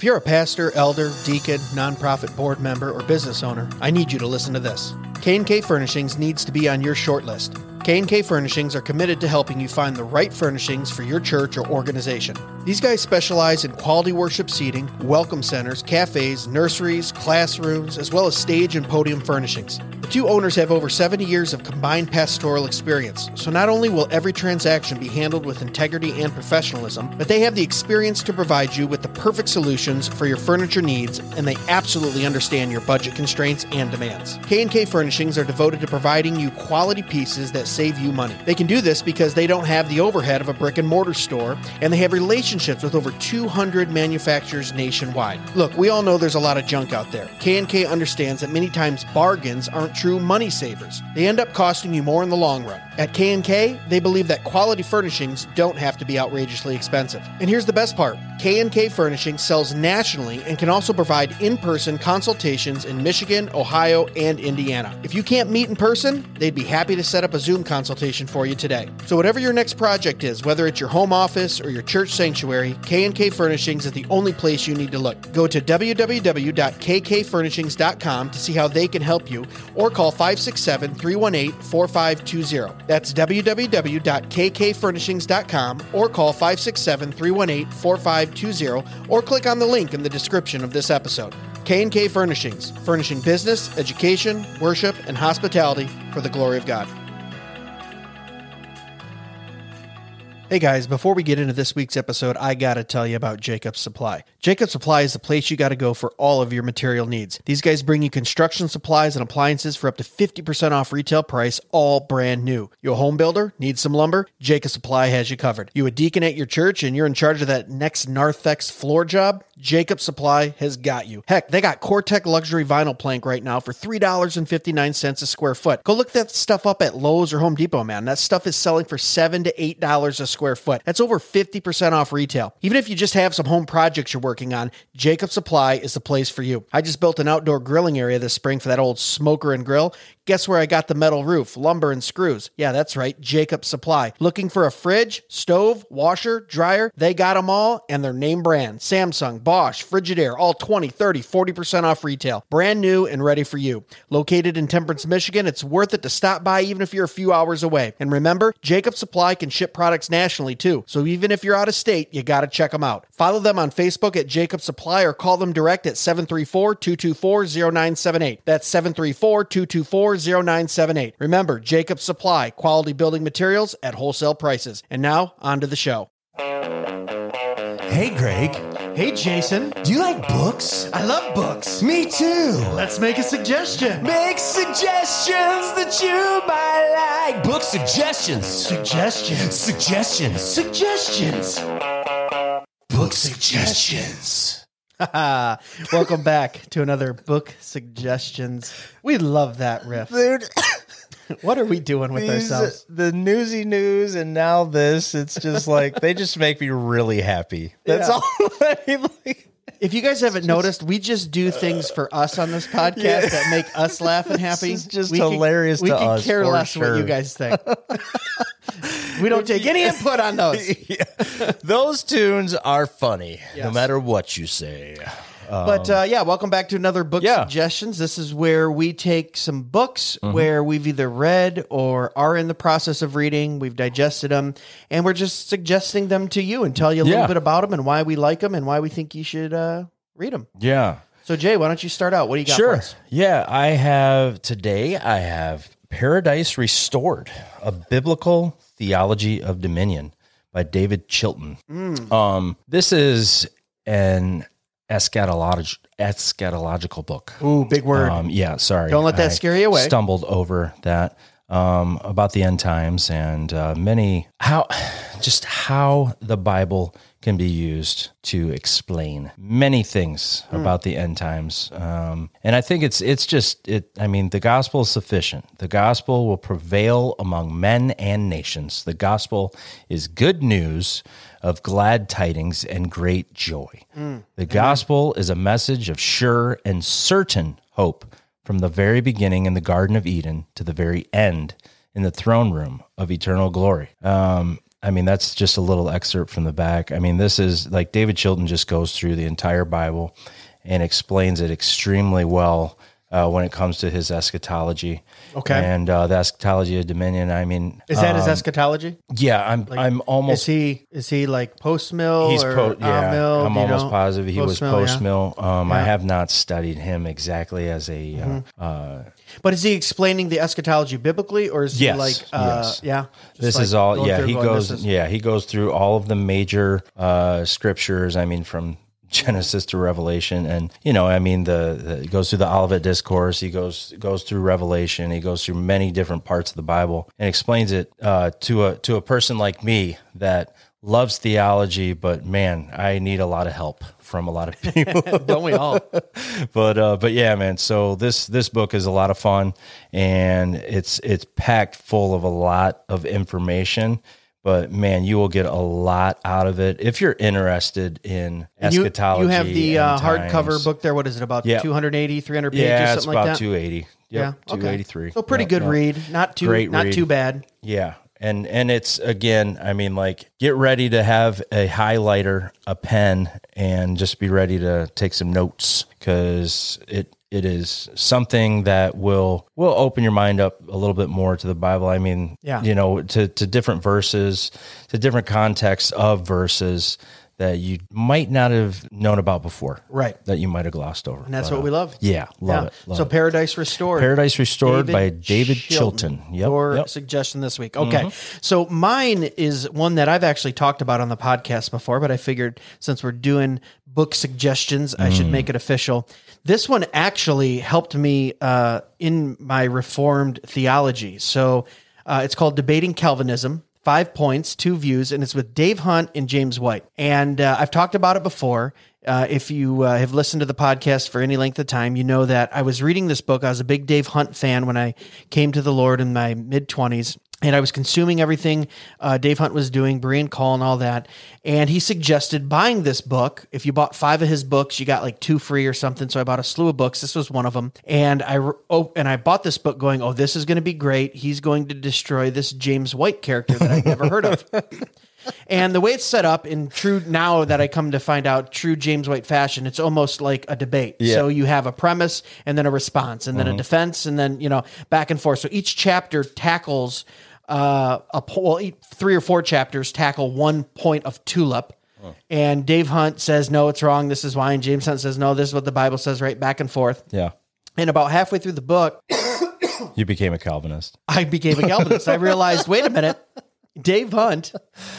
If you're a pastor, elder, deacon, nonprofit board member, or business owner, I need you to listen to this. K&K Furnishings needs to be on your short list. K&K Furnishings are committed to helping you find the right furnishings for your church or organization. These guys specialize in quality worship seating, welcome centers, cafes, nurseries, classrooms, as well as stage and podium furnishings. The two owners have over 70 years of combined pastoral experience, so not only will every transaction be handled with integrity and professionalism, but they have the experience to provide you with the perfect solutions for your furniture needs, and they absolutely understand your budget constraints and demands. K&K Furnishings are devoted to providing you quality pieces that save you money. They can do this because they don't have the overhead of a brick and mortar store, and they have relationships with over 200 manufacturers nationwide. Look, we all know there's a lot of junk out there. K&K understands that many times bargains aren't true money savers. They end up costing you more in the long run. At K&K, they believe that quality furnishings don't have to be outrageously expensive. And here's the best part. K&K Furnishing sells nationally and can also provide in-person consultations in Michigan, Ohio, and Indiana. If you can't meet in person, they'd be happy to set up a Zoom consultation for you today. So whatever your next project is, whether it's your home office or your church sanctuary, K&K Furnishings is the only place you need to look. Go to www.kkfurnishings.com to see how they can help you, or call 567-318-4520. That's www.kkfurnishings.com, or call 567-318-4520, or click on the link in the description of this episode. K&K Furnishings, furnishing business, education, worship, and hospitality for the glory of God. Hey guys, before we get into this week's episode, I gotta tell you about Jacobs Supply. Jacobs Supply is the place you gotta go for all of your material needs. These guys bring you construction supplies and appliances for up to 50% off retail price, all brand new. You a home builder? Need some lumber? Jacobs Supply has you covered. You a deacon at your church and you're in charge of that next Narthex floor job? Jacobs Supply has got you. Heck, they got Cortec luxury vinyl plank right now for $3.59 a square foot. Go look that stuff up at Lowe's or Home Depot, man. That stuff is selling for $7 to $8 a square foot. That's over 50% off retail. Even if you just have some home projects you're working on, Jacobs Supply is the place for you. I just built an outdoor grilling area this spring for that old smoker and grill. Guess where I got the metal roof, lumber, and screws? Yeah, that's right, Jacobs Supply. Looking for a fridge, stove, washer, dryer? They got them all, and they're name brand. Samsung, Bosch, Frigidaire, all 20, 30, 40% off retail. Brand new and ready for you. Located in Temperance, Michigan, it's worth it to stop by even if you're a few hours away. And remember, Jacobs Supply can ship products nationally too, so even if you're out of state, you gotta check them out. Follow them on Facebook at Jacobs Supply or call them direct at 734-224-0978. That's 734-224-0978. Remember, Jacobs Supply, quality building materials at wholesale prices. And now, on to the show. Hey, Greg. Hey, Jason. Do you like books? I love books. Me too. Let's make a suggestion. Make suggestions that you might like. Book suggestions. Suggestions. Suggestions. Suggestions. Book suggestions. Welcome back to another book suggestions. We love that riff. Dude. What are we doing with ourselves? The newsy news and now this, it's just like, they just make me really happy. That's all. I mean, like, if you guys haven't noticed, we just do things for us on this podcast that make us laugh and happy. It's just hilarious to us. We can care less what you guys think. We don't take any input on those. Yeah. Those tunes are funny, no matter what you say. But welcome back to another book suggestions. This is where we take some books where we've either read or are in the process of reading. We've digested them, and we're just suggesting them to you and tell you a little bit about them and why we like them and why we think you should read them. Yeah. So, Jay, why don't you start out? What do you got for us? Yeah, I have Paradise Restored, A Biblical Theology of Dominion by David Chilton. This is an eschatological book. Ooh, big word. Sorry. Don't let that scare you away. Stumbled over that. About the end times and how the Bible can be used to explain many things about the end times. And I think the gospel is sufficient. The gospel will prevail among men and nations. The gospel is good news of glad tidings and great joy. The gospel is a message of sure and certain hope from the very beginning in the Garden of Eden to the very end in the throne room of eternal glory. I mean, that's just a little excerpt from the back. I mean, this is like David Chilton just goes through the entire Bible and explains it extremely well when it comes to his eschatology. Okay. And the eschatology of dominion. I mean, is that his eschatology? Yeah, I'm almost. Is he like post mill? He's mill? I'm almost positive he was post mill. Yeah. I have not studied him exactly as a. But is he explaining the eschatology biblically, or is he like? Yes. Yeah. This like is all. Yeah, he going, goes. Yeah, he goes through all of the major scriptures. I mean, from Genesis to Revelation, and I mean, he goes through the Olivet Discourse. He goes through Revelation. He goes through many different parts of the Bible and explains it to a person like me that loves theology. But man, I need a lot of help from a lot of people. Don't we all? But yeah, man. So this book is a lot of fun, and it's packed full of a lot of information. But man, you will get a lot out of it if you're interested in eschatology. You have the hardcover book there. What is it, about 280, 300 pages, something like that? Yeah, it's about 280. Yep, yeah, 283. Okay. So pretty good read. Not too bad. Yeah. And it's, again, I mean, like, get ready to have a highlighter, a pen, and just be ready to take some notes, because it is something that will open your mind up a little bit more to the Bible. I mean, to different verses, to different contexts of verses that you might not have known about before. Right. That you might have glossed over. And that's what we love. Yeah, love it. So Paradise Restored. Paradise Restored by David Chilton. Your suggestion this week. Okay. So mine is one that I've actually talked about on the podcast before, but I figured since we're doing book suggestions, I should make it official. This one actually helped me in my Reformed theology. So it's called Debating Calvinism, 5 points, 2 views, and it's with Dave Hunt and James White. And I've talked about it before. If you have listened to the podcast for any length of time, you know that I was reading this book. I was a big Dave Hunt fan when I came to the Lord in my mid-20s. And I was consuming everything Dave Hunt was doing, Berean Call and all that. And he suggested buying this book. If you bought 5 of his books, you got like 2 free or something. So I bought a slew of books. This was one of them. And I bought this book going, oh, this is going to be great. He's going to destroy this James White character that I'd never heard of. And the way it's set up in true, now that I come to find out, true James White fashion, it's almost like a debate. Yeah. So you have a premise and then a response and then a defense and then, back and forth. So each chapter tackles 3 or 4 chapters tackle one point of tulip. And Dave Hunt says, no, it's wrong. This is why. And James Hunt says, no, this is what the Bible says, right? Back and forth. Yeah. And about halfway through the book, you became a Calvinist. I became a Calvinist. I realized, wait a minute, Dave Hunt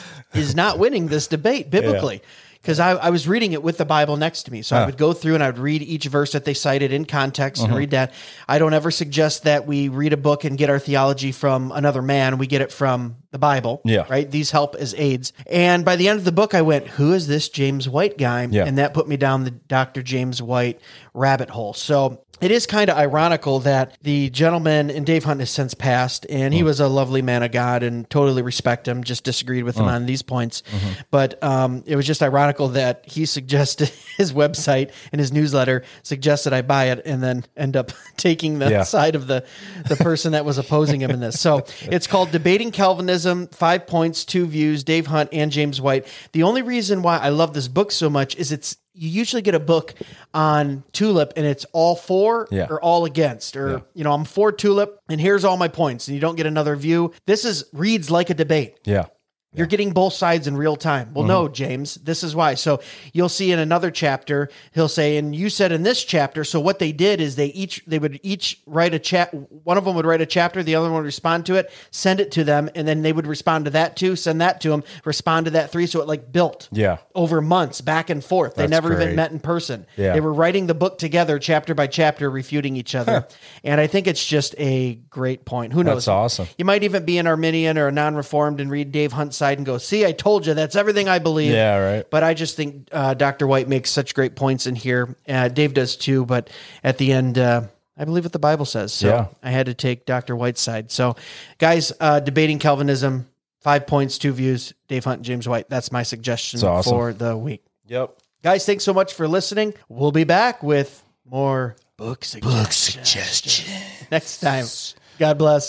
is not winning this debate biblically. Because I was reading it with the Bible next to me. So I would go through and I would read each verse that they cited in context and read that. I don't ever suggest that we read a book and get our theology from another man. We get it from the Bible, right? These help as aids. And by the end of the book, I went, who is this James White guy? Yeah. And that put me down the Dr. James White rabbit hole. So it is kind of ironical that the gentleman, and Dave Hunt has since passed, and he was a lovely man of God and totally respect him, just disagreed with him on these points. But it was just ironical that he suggested, his website and his newsletter suggested I buy it and then end up taking the side of the person that was opposing him in this. So it's called Debating Calvinism, 5 points, 2 views, Dave Hunt and James White. The only reason why I love this book so much is you usually get a book on tulip and it's all for or all against, or, I'm for tulip and here's all my points, and you don't get another view. This reads like a debate. Yeah. You're getting both sides in real time. Well, no, James, this is why. So you'll see in another chapter, he'll say, and you said in this chapter, so what they did is they would each write a chat. One of them would write a chapter, the other one would respond to it, send it to them, and then they would respond to that too, send that to them, respond to that 3. So it built over months back and forth. They never even met in person. Yeah. They were writing the book together, chapter by chapter, refuting each other. And I think it's just a great point. Who knows? That's awesome. You might even be an Arminian or a non-Reformed and read Dave Hunt's side and go, see, I told you, that's everything I believe. Yeah, right. But I just think Dr. White makes such great points in here. Dave does too, but at the end, I believe what the Bible says. So I had to take Dr. White's side. So guys, Debating Calvinism, 5 points, 2 views, Dave Hunt and James White. That's my suggestion for the week. Yep. Guys, thanks so much for listening. We'll be back with more book suggestions next time. God bless.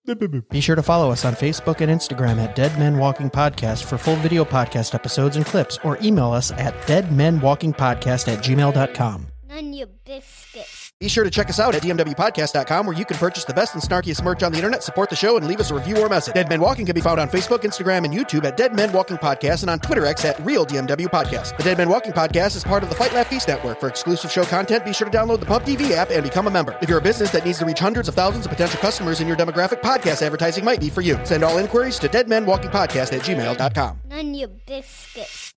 Be sure to follow us on Facebook and Instagram at Dead Men Walking Podcast for full video podcast episodes and clips, or email us at deadmenwalkingpodcast@gmail.com. None your biscuits. Be sure to check us out at dmwpodcast.com, where you can purchase the best and snarkiest merch on the internet, support the show, and leave us a review or message. Dead Men Walking can be found on Facebook, Instagram, and YouTube at Dead Men Walking Podcast, and on Twitter X at Real DMW Podcast. The Dead Men Walking Podcast is part of the Fight Laugh Feast Network. For exclusive show content, be sure to download the Pub TV app and become a member. If you're a business that needs to reach hundreds of thousands of potential customers in your demographic, podcast advertising might be for you. Send all inquiries to deadmenwalkingpodcast@gmail.com. None your biscuits.